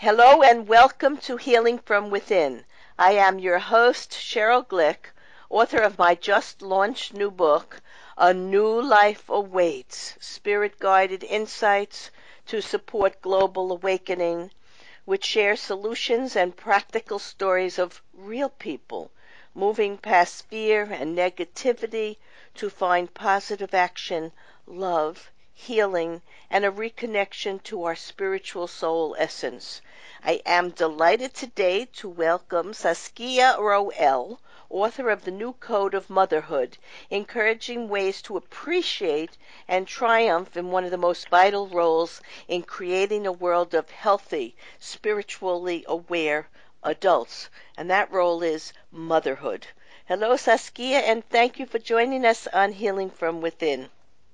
Hello and welcome to Healing from Within. I am your host, Cheryl Glick, author of my just launched new book, A New Life Awaits, Spirit-Guided Insights to Support Global Awakening, which shares solutions and practical stories of real people moving past fear and negativity to find positive action, love, healing, and a reconnection to our spiritual soul essence. I am delighted today to welcome Saskia Roel, author of the New Code of Motherhood, encouraging ways to appreciate and triumph in one of the most vital roles in creating a world of healthy, spiritually aware adults, and that role is motherhood. Hello, Saskia, and thank you for joining us on Healing from Within.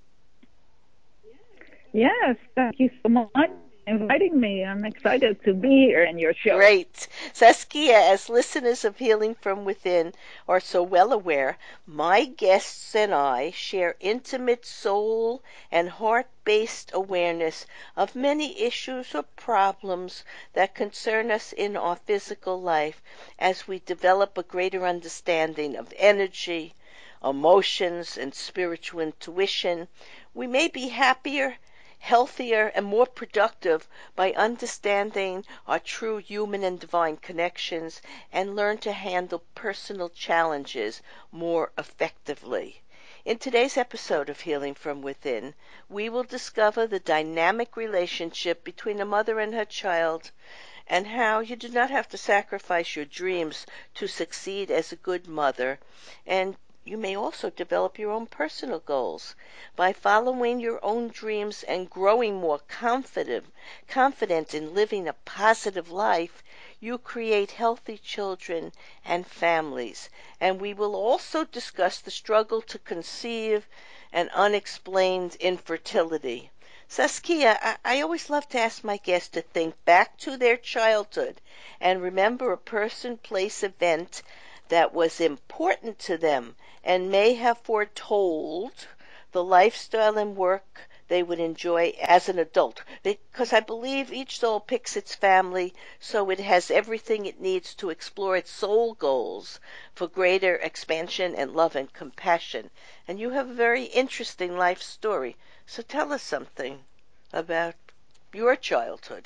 Yes, thank you so much for inviting me. I'm excited to be here in your show. Great. Saskia, as listeners of Healing from Within are so well aware, my guests and I share intimate soul and heart-based awareness of many issues or problems that concern us in our physical life as we develop a greater understanding of energy, emotions, and spiritual intuition. We may be happier, healthier, and more productive by understanding our true human and divine connections and learn to handle personal challenges more effectively. In today's episode of Healing from Within, we will discover the dynamic relationship between a mother and her child and how you do not have to sacrifice your dreams to succeed as a good mother, and you may also develop your own personal goals. By following your own dreams and growing more confident in living a positive life, you create healthy children and families. And we will also discuss the struggle to conceive and unexplained infertility. Saskia, I always love to ask my guests to think back to their childhood and remember a person, place, event that was important to them and may have foretold the lifestyle and work they would enjoy as an adult. Because I believe each soul picks its family, so it has everything it needs to explore its soul goals for greater expansion and love and compassion. And you have a very interesting life story. So tell us something about your childhood.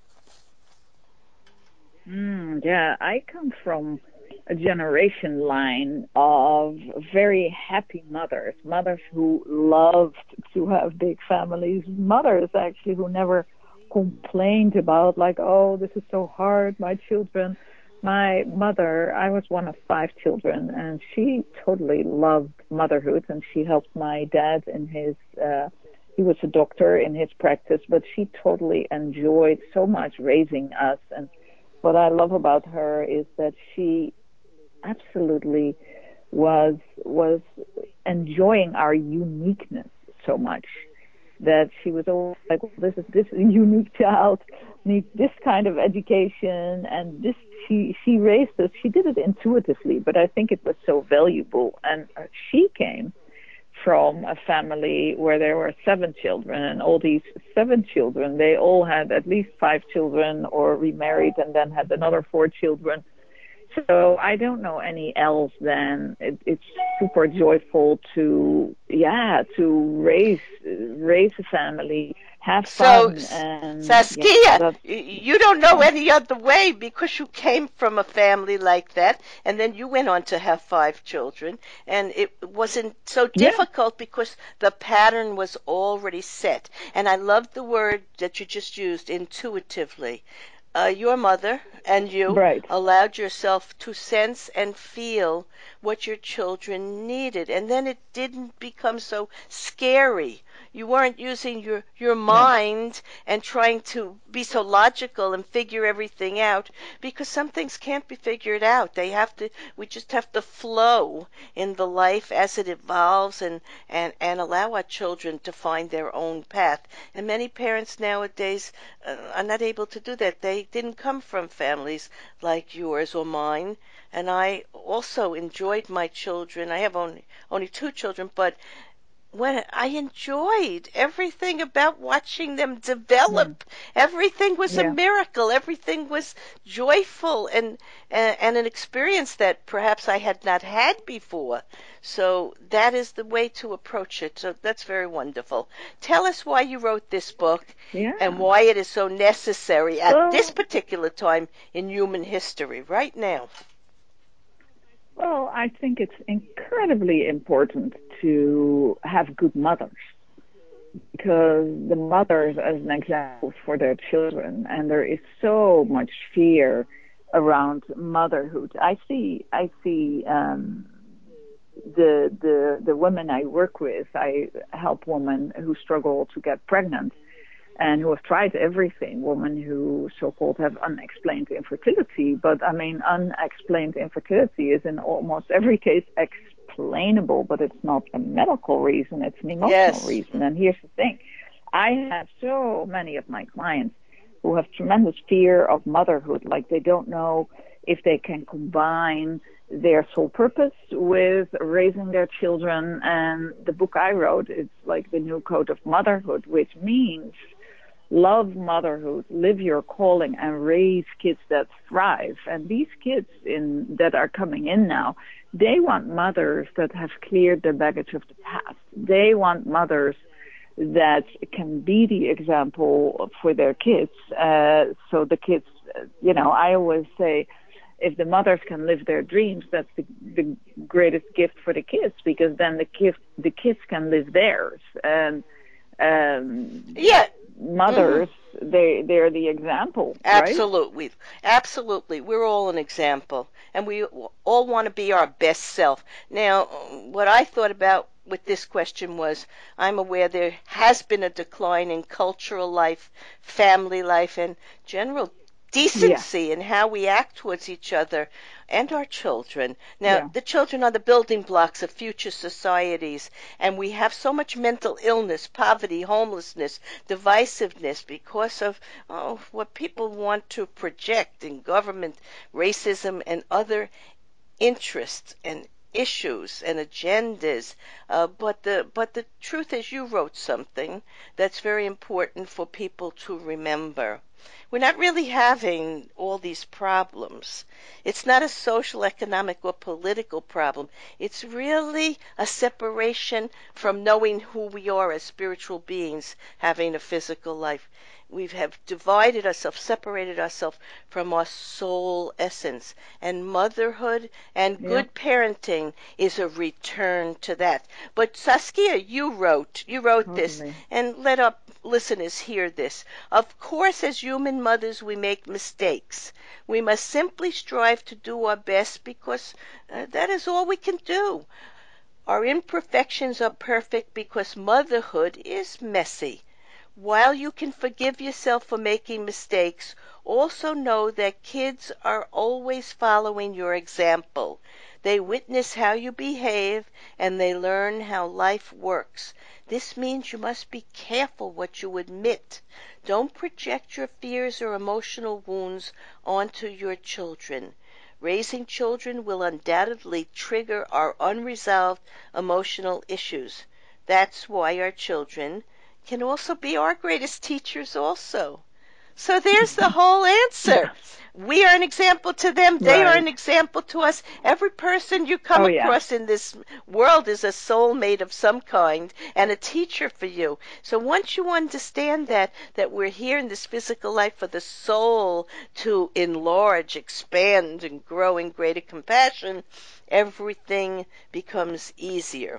Yeah, I come from a generation line of very happy mothers who loved to have big families, mothers actually who never complained about like, oh, this is so hard, my children. My mother, I was one of 5 children, and she totally loved motherhood, and she helped my dad in his he was a doctor in his practice, but she totally enjoyed so much raising us. And what I love about her is that she absolutely was enjoying our uniqueness so much that she was always like, well, this unique child needs this kind of education, and this she raised us. She did it intuitively, but I think it was so valuable. And she came from a family where there were 7 children, and all these 7 children, they all had at least 5 children or remarried and then had another 4 children. So I don't know any else than it's super joyful to raise a family, have So, fun, and Saskia, that's you don't know any other way because you came from a family like that, and then you went on to have 5 children, and it wasn't so yeah, difficult because the pattern was already set. And I love the word that you just used, intuitively. Your mother and you right. allowed yourself to sense and feel what your children needed, and then it didn't become so scary. You weren't using your No, mind and trying to be so logical and figure everything out, because some things can't be figured out. We just have to flow in the life as it evolves, and allow our children to find their own path. And many parents nowadays are not able to do that. They didn't come from families like yours or mine. And I also enjoyed my children. I have only 2 children, but when I enjoyed everything about watching them Mm. develop. Everything was a Yeah. miracle. Everything was joyful and an experience that perhaps I had not had before. So that is the way to approach it. So that's very wonderful. Tell us why you wrote this book and Yeah. why it is so necessary at this Well, particular time in human history, right now. well, I think it's incredibly important to have good mothers because the mothers as an example for their children, and there is so much fear around motherhood. I see the women I work with. I help women who struggle to get pregnant and who have tried everything, women who so-called have unexplained infertility. But I mean, unexplained infertility is in almost every case explainable, but it's not a medical reason, it's an emotional Yes. reason. And here's the thing. I have so many of my clients who have tremendous fear of motherhood, like they don't know if they can combine their sole purpose with raising their children. And the book I wrote is like the new code of motherhood, which means love motherhood, live your calling, and raise kids that thrive. And these kids that are coming in now, they want mothers that have cleared the baggage of the past. They want mothers that can be the example for their kids. So the kids, I always say, if the mothers can live their dreams, that's the greatest gift for the kids, because then the kids can live theirs. And Yeah. Hmm. mothers, they're the example, right? Absolutely. Absolutely. We're all an example, and we all want to be our best self. Now, what I thought about with this question was I'm aware there has been a decline in cultural life, family life, and general Yeah, decency in how we act towards each other and our children. Now, yeah. the children are the building blocks of future societies, and we have so much mental illness, poverty, homelessness, divisiveness because of what people want to project in government, racism, and other interests and issues and agendas. But the truth is, you wrote something that's very important for people to remember. We're not really having all these problems. It's not a social, economic, or political problem. It's really a separation from knowing who we are as spiritual beings having a physical life. We have divided ourselves, separated ourselves from our soul essence. And motherhood and Yeah, good parenting is a return to that. But Saskia, you wrote this, totally. and let our listeners hear this. Of course, as human mothers, we make mistakes. We must simply strive to do our best because that is all we can do. Our imperfections are perfect because motherhood is messy. While you can forgive yourself for making mistakes, also know that kids are always following your example. They witness how you behave and they learn how life works. This means you must be careful what you admit. Don't project your fears or emotional wounds onto your children. Raising children will undoubtedly trigger our unresolved emotional issues. That's why our children can also be our greatest teachers also. So there's the whole answer. Yes, We are an example to them. They are right. an example to us. Every person you come Oh, yeah. across in this world is a soulmate of some kind and a teacher for you. So once you understand that we're here in this physical life for the soul to enlarge, expand, and grow in greater compassion, everything becomes easier.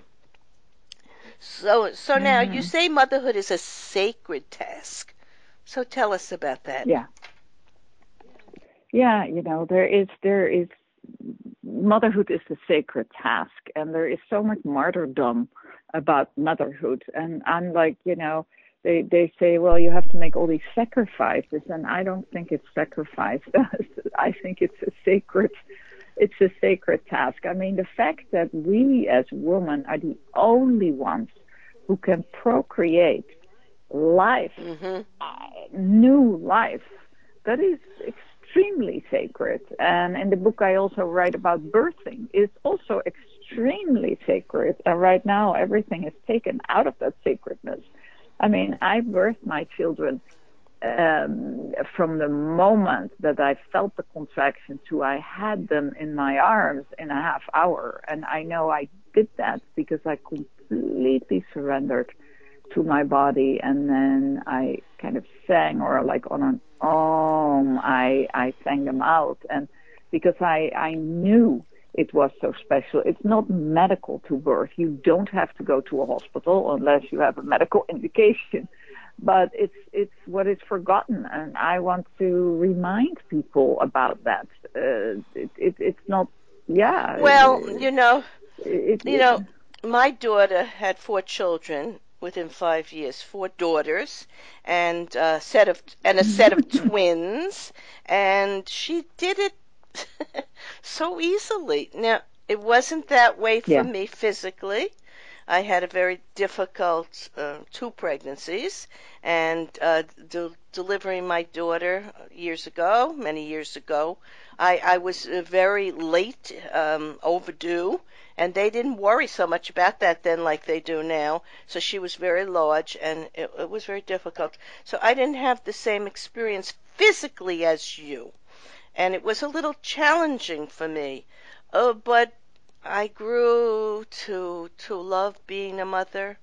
So now you Hmm. say motherhood is a sacred task. So tell us about that. Yeah, yeah. There is motherhood is a sacred task, and there is so much martyrdom about motherhood. And I'm like, they say, well, you have to make all these sacrifices, and I don't think it's sacrifice. I think it's a sacred task. I mean, the fact that we as women are the only ones who can procreate life, Hmm. new life, that is extremely sacred. And in the book, I also write about birthing. It's also extremely sacred. And right now, everything is taken out of that sacredness. I mean, I birthed my children from the moment that I felt the contraction to I had them in my arms in a half hour. And I know I did that because I completely surrendered to my body. And then I kind of sang, or like on an I sang them out. And because I knew it was so special. It's not medical to birth. You don't have to go to a hospital unless you have a medical indication. But it's what is forgotten, and I want to remind people about that. It's not, yeah. Well, It, you it, know, my daughter had 4 children within 5 years, 4 daughters, and a set of twins, and she did it so easily. Now, it wasn't that way for yeah, me physically. I had a very difficult 2 pregnancies, and delivering my daughter many years ago, I was very late, overdue, and they didn't worry so much about that then like they do now. So she was very large, and it was very difficult. So I didn't have the same experience physically as you, and it was a little challenging for me. But I grew to love being a mother,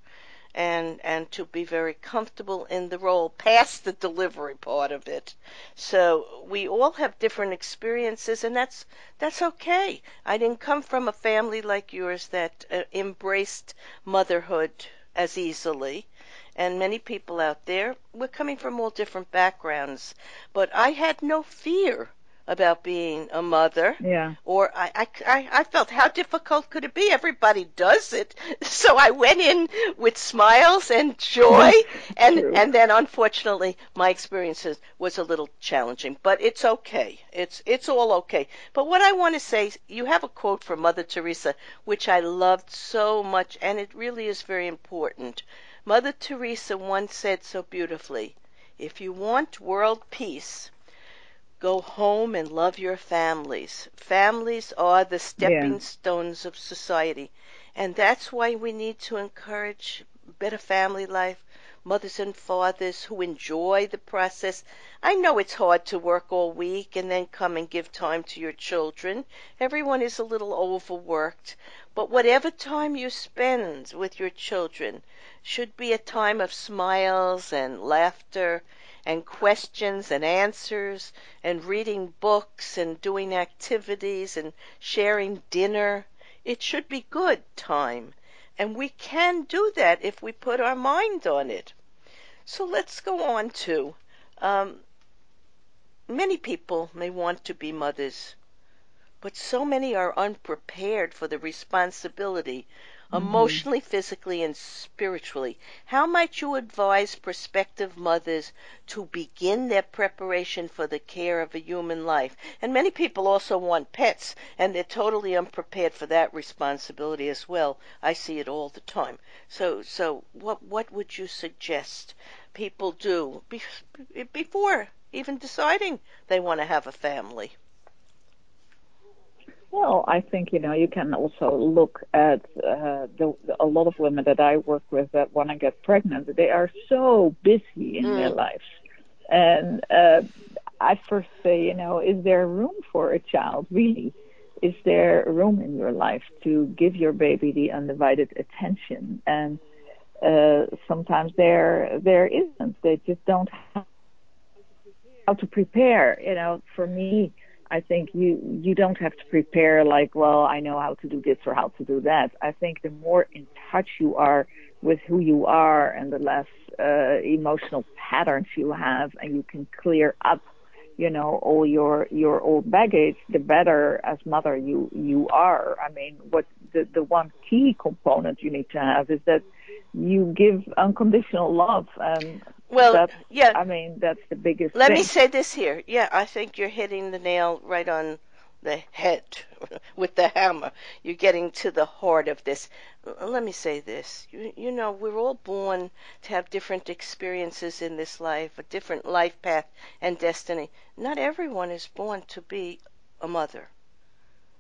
and to be very comfortable in the role past the delivery part of it. So we all have different experiences, and that's okay. I didn't come from a family like yours that embraced motherhood as easily. And many people out there, we're coming from all different backgrounds, but I had no fear about being a mother, yeah. or I felt, how difficult could it be? Everybody does it. So I went in with smiles and joy, That's and true. and then unfortunately my experiences was a little challenging, but it's okay. It's all okay. But what I want to say, you have a quote from Mother Teresa which I loved so much, and it really is very important. Mother Teresa once said so beautifully, "If you want world peace, go home and love your families. Families are the Yeah, stepping stones of society." And that's why we need to encourage better family life, mothers and fathers who enjoy the process. I know it's hard to work all week and then come and give time to your children. Everyone is a little overworked. But whatever time you spend with your children should be a time of smiles and laughter and questions and answers, and reading books and doing activities and sharing dinner. It should be good time. And we can do that if we put our mind on it. So let's go on to, um, many people may want to be mothers, but so many are unprepared for the responsibility, hmm emotionally, physically, and spiritually. How might you advise prospective mothers to begin their preparation for the care of a human life? And many people also want pets, and they're totally unprepared for that responsibility as well. I see it all the time. So what would you suggest people do before even deciding they want to have a family? Well, I think you can also look at a lot of women that I work with that want to get pregnant. They are so busy in their Mm. lives, and I first say, is there room for a child? Really, is there room in your life to give your baby the undivided attention? And sometimes there isn't. They just don't have how to prepare. For me, I think you don't have to prepare like, well, I know how to do this or how to do that. I think the more in touch you are with who you are, and the less emotional patterns you have, and you can clear up, all your old baggage, the better as mother you are. I mean, what the one key component you need to have is that you give unconditional love, and Well, that's, yeah, I mean, that's the biggest let me thing. say this here. Yeah, I think you're hitting the nail right on the head with the hammer. You're getting to the heart of this. Let me say this. We're all born to have different experiences in this life, a different life path and destiny. Not everyone is born to be a mother.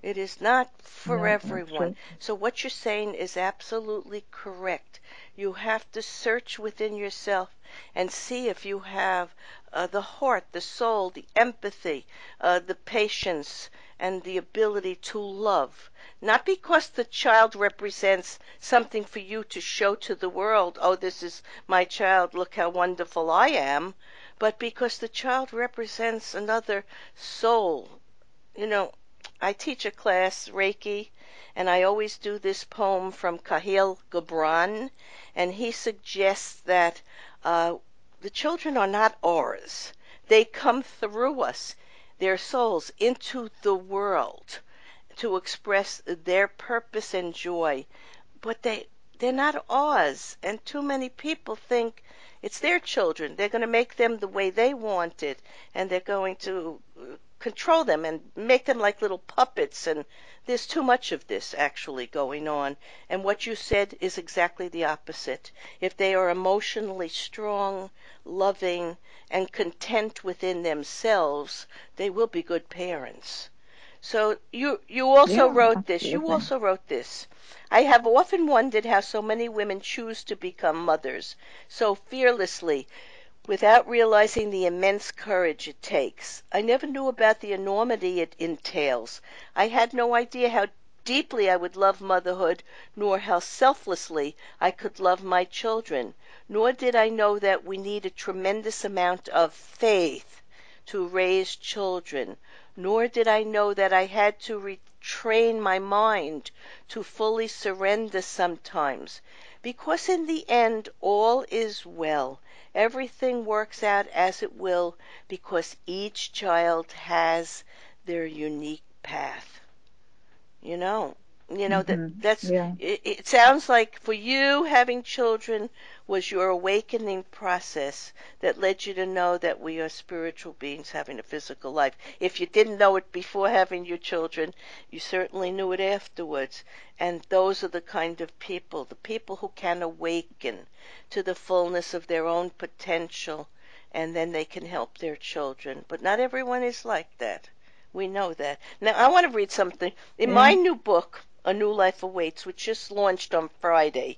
It is not for Yeah, that's everyone. true. So what you're saying is absolutely correct. You have to search within yourself and see if you have the heart, the soul, the empathy, the patience, and the ability to love. Not because the child represents something for you to show to the world, oh, this is my child, look how wonderful I am, but because the child represents another soul. You know, I teach a class, Reiki, and I always do this poem from Kahlil Gibran, and he suggests that uh, the children are not ours. They come through us, their souls, into the world to express their purpose and joy, but they're not ours. And too many people think it's their children. They're going to make them the way they want it, and they're going to control them and make them like little puppets. And there's too much of this actually going on. And what you said is exactly the opposite. If they are emotionally strong, loving, and content within themselves, they will be good parents. So you also Yeah, wrote this. You absolutely. also wrote this. I have often wondered how so many women choose to become mothers so fearlessly without realizing the immense courage it takes. I never knew about the enormity it entails. I had no idea how deeply I would love motherhood, nor how selflessly I could love my children. Nor did I know that we need a tremendous amount of faith to raise children. Nor did I know that I had to retrain my mind to fully surrender sometimes. Because in the end, all is well. Everything works out as it will because each child has their unique path. You know, that's Yeah. it sounds like for you having children was your awakening process that led you to know that we are spiritual beings having a physical life. If you didn't know it before having your children, you certainly knew it afterwards. And those are the kind of people, the people who can awaken to the fullness of their own potential, and then they can help their children. But not everyone is like that. We know that. Now, I want to read something. In my Yeah. new book, A New Life Awaits, which just launched on Friday,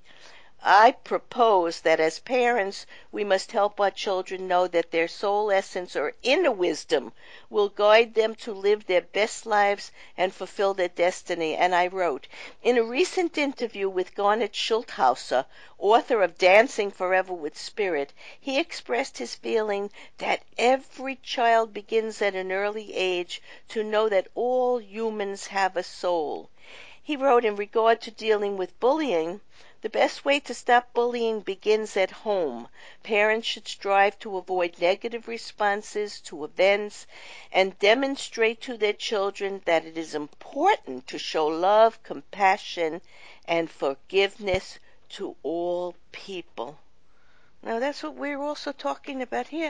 I propose that as parents, we must help our children know that their soul essence or inner wisdom will guide them to live their best lives and fulfill their destiny. And I wrote, in a recent interview with Garnet Schulthauser, author of Dancing Forever with Spirit, he expressed his feeling that every child begins at an early age to know that all humans have a soul. He wrote in regard to dealing with bullying, the best way to stop bullying begins at home. Parents should strive to avoid negative responses to events and demonstrate to their children that it is important to show love, compassion, and forgiveness to all people. Now, that's what we're also talking about here.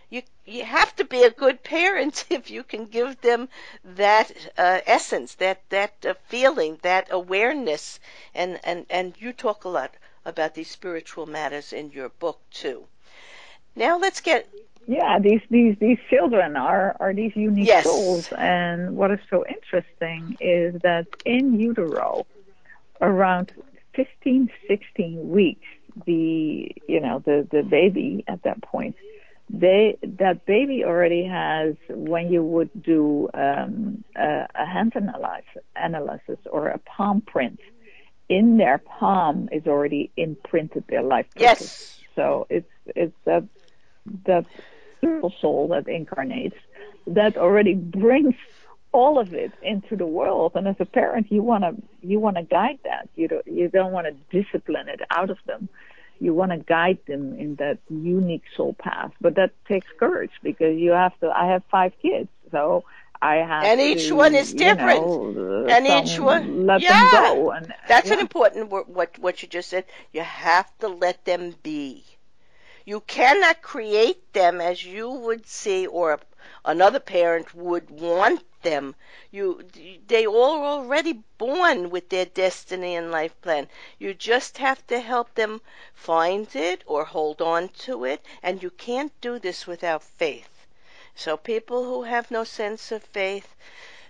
You have to be a good parent if you can give them that essence, that feeling, that awareness, and you talk a lot about these spiritual matters in your book too. Now let's get Yeah, these children are these unique souls, yes, and what is so interesting is that in utero, around 15, 16 weeks, the baby at that point, that baby already has, when you would do a hand analysis or a palm print, in their palm is already imprinted their life purpose. yes, So it's that spiritual soul that incarnates that already brings all of it into the world. And as a parent, you want to guide that. You don't want to discipline it out of them. You want to guide them in that unique soul path. But that takes courage because you have to. I have 5 kids, so I have and each one to, is different, and each one, some let them yeah, go, and that's an yeah. important what you just said. You have to let them be. You cannot create them as you would see or another parent would want them. You, they all already born with their destiny and life plan. You just have to help them find it or hold on to it, and you can't do this without faith. So people who have no sense of faith,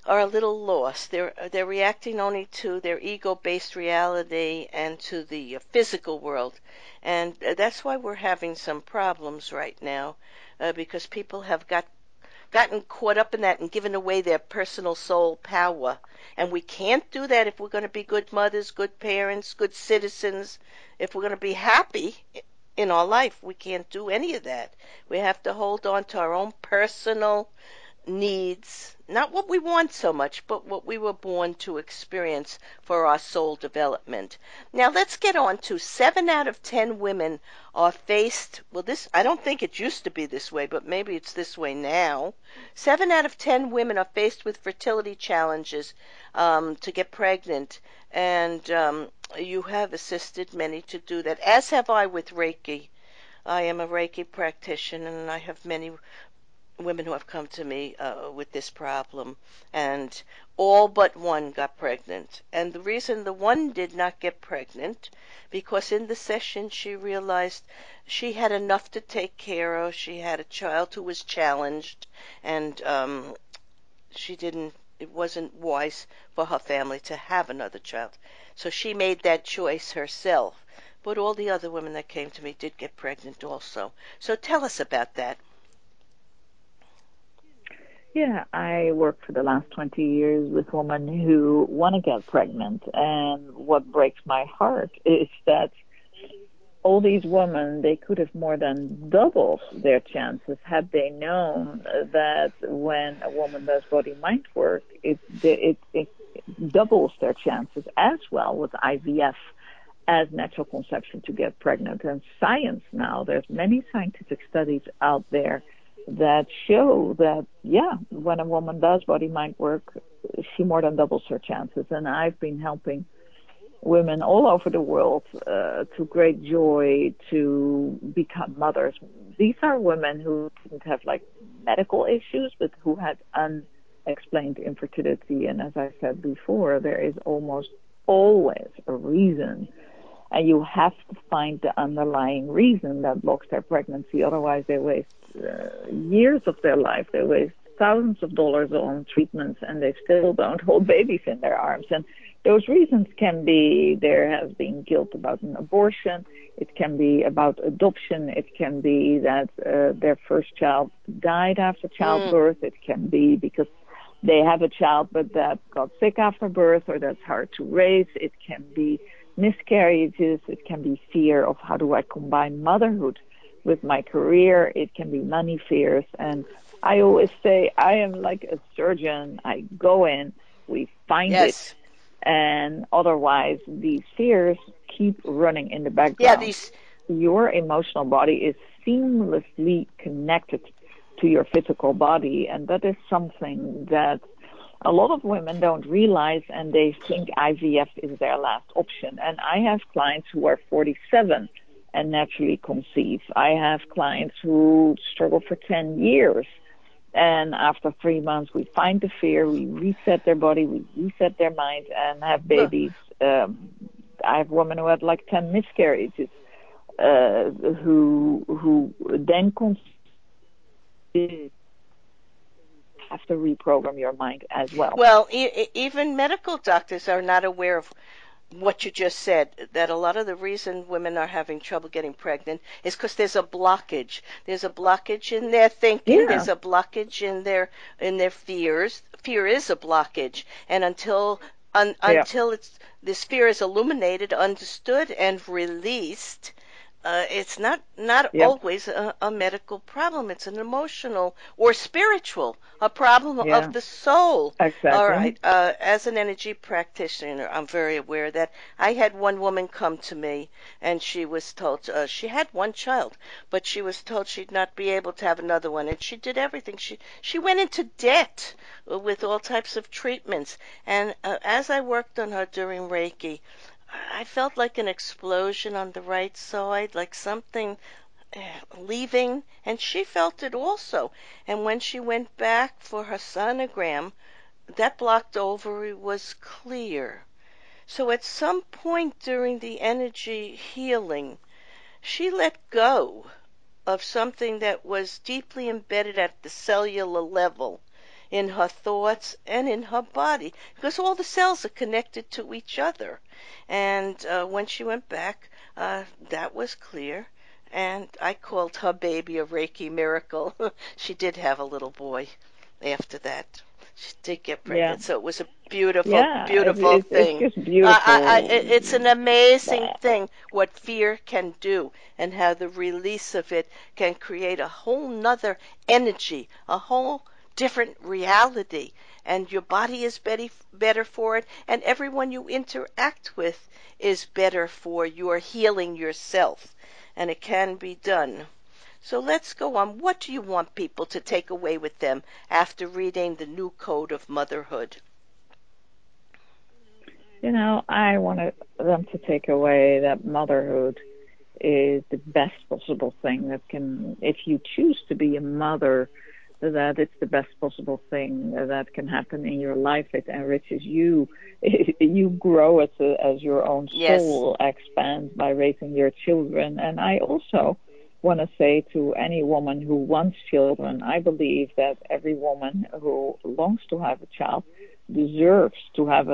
are a little lost. They're reacting only to their ego-based reality and to the physical world, and that's why we're having some problems right now, because people have gotten caught up in that and given away their personal soul power. And we can't do that if we're going to be good mothers, good parents, good citizens. If we're going to be happy in our life, we can't do any of that. We have to hold on to our own personal needs, not what we want so much, but what we were born to experience for our soul development. Now let's get on to 7 out of 10 women are faced, well, this, I don't think it used to be this way, but maybe it's this way now. 7 out of 10 women are faced with fertility challenges to get pregnant, and you have assisted many to do that, as have I with Reiki. I am a Reiki practitioner, and I have many women who have come to me with this problem, and all but one got pregnant. And the reason the one did not get pregnant, because in the session she realized she had enough to take care of. She had a child who was challenged, and she didn't. It wasn't wise for her family to have another child, so she made that choice herself. But all the other women that came to me did get pregnant also. So tell us about that. Yeah, I worked for the last 20 years with women who want to get pregnant. And what breaks my heart is that all these women, they could have more than doubled their chances had they known that when a woman does body-mind work, it doubles their chances as well with IVF as natural conception to get pregnant. And science now, there's many scientific studies out there that show that, yeah, when a woman does body-mind work, she more than doubles her chances. And I've been helping women all over the world to great joy to become mothers. These are women who didn't have like medical issues, but who had unexplained infertility. And as I said before, there is almost always a reason. And you have to find the underlying reason that blocks their pregnancy. Otherwise, they waste years of their life. They waste thousands of dollars on treatments, and they still don't hold babies in their arms. And those reasons can be there has been guilt about an abortion. It can be about adoption. It can be that their first child died after childbirth. It can be because they have a child but that got sick after birth, or that's hard to raise. It can be miscarriages. It can be fear of how do I combine motherhood with my career. It can be money fears. And I always say I am like a surgeon. I go in, we find it, and otherwise these fears keep running in the background. Your emotional body is seamlessly connected to your physical body, and that is something that a lot of women don't realize, and they think IVF is their last option. And I have clients who are 47 and naturally conceive. I have clients who struggle for 10 years. And after 3 months, we find the fear, we reset their body, we reset their mind, and have babies. I have women who had like 10 miscarriages, who then have to reprogram your mind as well. Well, even medical doctors are not aware of what you just said, that a lot of the reason women are having trouble getting pregnant is because there's a blockage. There's a blockage in their thinking. There's a blockage in their fears. Fear is a blockage, and until this fear is illuminated, understood, and released, it's not always a medical problem. It's an emotional or spiritual, a problem of the soul. Exactly. All right. As an energy practitioner, I'm very aware that I had one woman come to me, and she was told she had one child, but she was told she'd not be able to have another one, and she did everything. She went into debt with all types of treatments, and as I worked on her during Reiki, I felt like an explosion on the right side, like something leaving, and she felt it also. And when she went back for her sonogram, that blocked ovary was clear. So at some point during the energy healing, she let go of something that was deeply embedded at the cellular level in her thoughts and in her body, because all the cells are connected to each other. And when she went back, that was clear. And I called her baby a Reiki miracle. She did have a little boy after that. She did get Yeah. pregnant, so it was a beautiful, Yeah, beautiful it's thing. just beautiful. It's an amazing Uh, thing what fear can do and how the release of it can create a whole nother energy, a whole different reality. And your body is better for it, and everyone you interact with is better for your healing yourself. And it can be done. So let's go on. What do you want people to take away with them after reading the new code of motherhood? I want them to take away that motherhood is the best possible thing that can, if you choose to be a mother, that it's the best possible thing that can happen in your life. It enriches you. You grow as your own Yes, soul expands by raising your children. And I also want to say to any woman who wants children, I believe that every woman who longs to have a child deserves to have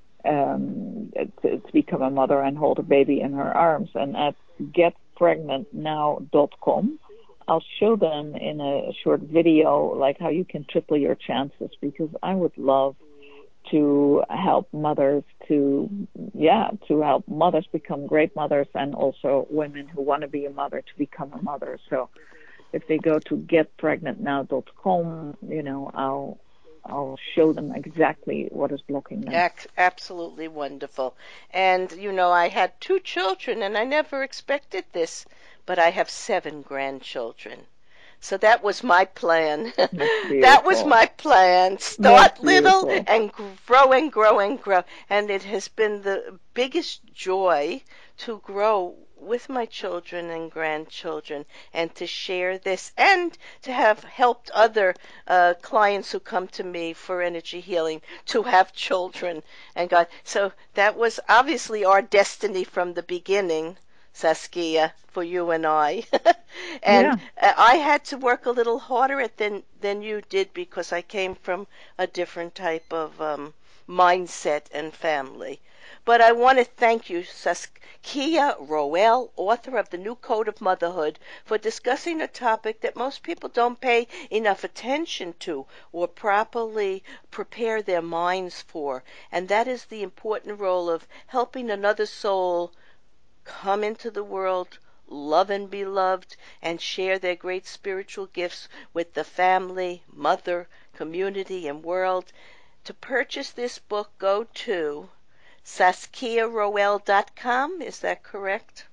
to become a mother and hold a baby in her arms. And at getpregnantnow.com, I'll show them in a short video like how you can triple your chances, because I would love to help mothers to help mothers become great mothers, and also women who want to be a mother to become a mother. So if they go to getpregnantnow.com, I'll show them exactly what is blocking them. absolutely wonderful. And I had 2 children, and I never expected this, but I have 7 grandchildren. So that was my plan. That's That was beautiful. my plan. That's Start little beautiful. and grow and grow and grow. And it has been the biggest joy to grow with my children and grandchildren, and to share this, and to have helped other clients who come to me for energy healing to have children. And God, so that was obviously our destiny from the beginning, Saskia, for you and I. And Yeah. I had to work a little harder at than you did, because I came from a different type of mindset and family. But I want to thank you, Saskia Roel, author of The New Code of Motherhood, for discussing a topic that most people don't pay enough attention to or properly prepare their minds for, and that is the important role of helping another soul come into the world, love and be loved, and share their great spiritual gifts with the family, mother, community, and world. To purchase this book, go to saskiaroel.com. Is that correct?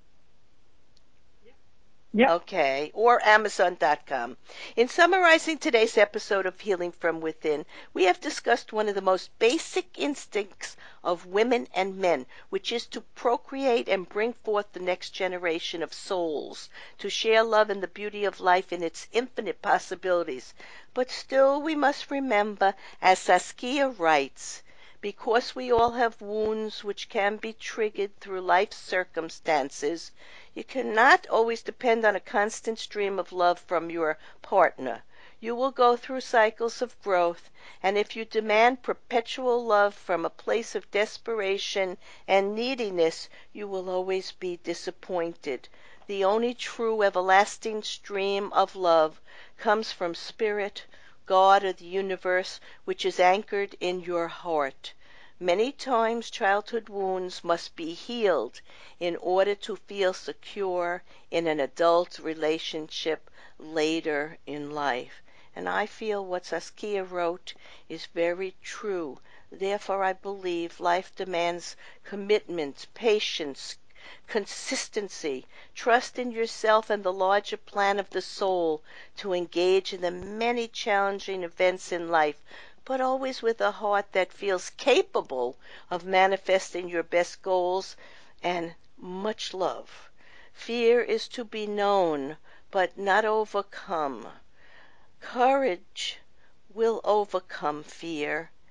Yep. Okay, or Amazon.com. In summarizing today's episode of Healing from Within, we have discussed one of the most basic instincts of women and men, which is to procreate and bring forth the next generation of souls, to share love and the beauty of life in its infinite possibilities. But still, we must remember, as Saskia writes, because we all have wounds which can be triggered through life's circumstances, you cannot always depend on a constant stream of love from your partner. You will go through cycles of growth, and if you demand perpetual love from a place of desperation and neediness, you will always be disappointed. The only true everlasting stream of love comes from Spirit, God, or the universe, which is anchored in your heart. Many times childhood wounds must be healed in order to feel secure in an adult relationship later in life. And I feel what Saskia wrote is very true. Therefore, I believe life demands commitment, patience, consistency, trust in yourself and the larger plan of the soul to engage in the many challenging events in life, but always with a heart that feels capable of manifesting your best goals, and much love. Fear is to be known, but not overcome. Courage will overcome fear,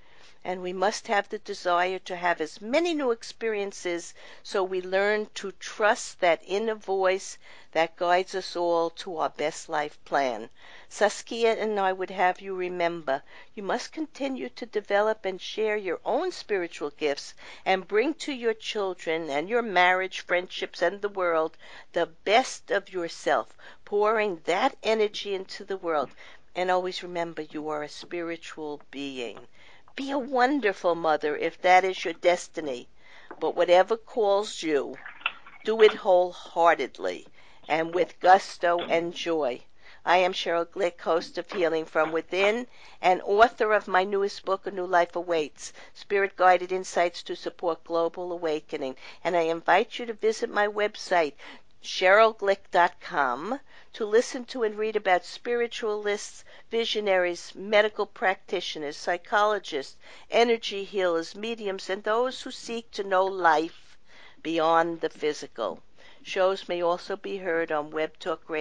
And we must have the desire to have as many new experiences so we learn to trust that inner voice that guides us all to our best life plan. Saskia and I would have you remember you must continue to develop and share your own spiritual gifts and bring to your children and your marriage, friendships, and the world the best of yourself, pouring that energy into the world. And always remember you are a spiritual being. Be a wonderful mother if that is your destiny. But whatever calls you, do it wholeheartedly and with gusto and joy. I am Cheryl Glick, host of Healing from Within and author of my newest book, A New Life Awaits, Spirit-Guided Insights to Support Global Awakening. And I invite you to visit my website, CherylGlick.com, to listen to and read about spiritualists, visionaries, medical practitioners, psychologists, energy healers, mediums, and those who seek to know life beyond the physical. Shows may also be heard on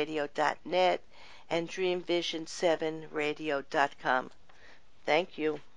webtalkradio.net and dreamvision7radio.com. Thank you.